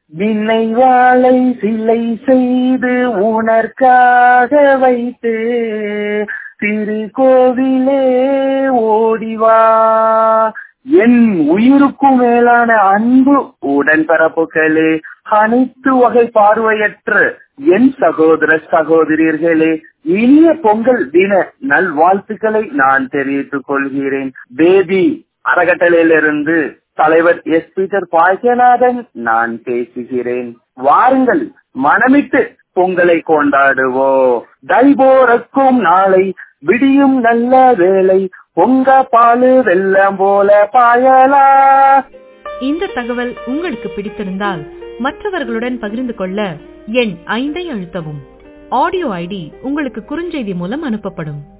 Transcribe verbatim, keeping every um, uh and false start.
விண்ணை வாழை சிலை செய்து உனக்காக வைத்து திருக்கோவிலே ஓடிவா. என் உயிருக்கும் மேலான அன்பு உடன்பிறப்புகளே, அனைத்து வகை பார்வையற்ற என் சகோதர சகோதரியர்களே, இனிய பொங்கல் தின நல்வாழ்த்துக்களை நான் தெரிவித்துக் கொள்கிறேன். பேபி அறக்கட்டளையிலிருந்து தலைவர் எஸ் பீட்டர் பாய்கநாதன் நான் பேசுகிறேன். வாருங்கள், மனமிட்டு பொங்கலை கொண்டாடுவோம். தைபோரக்கும் நாளை விடியும் நல்ல வேலை, பொங்க பாலு வெள்ளம் போல பாயலா. இந்த தகவல் உங்களுக்கு பிடித்திருந்தால் மற்றவர்களுடன் பகிர்ந்து கொள்ள எண் ஐந்தை அழுத்தவும். ஆடியோ ஐடி உங்களுக்கு குறுஞ்செய்தி மூலம் அனுப்பப்படும்.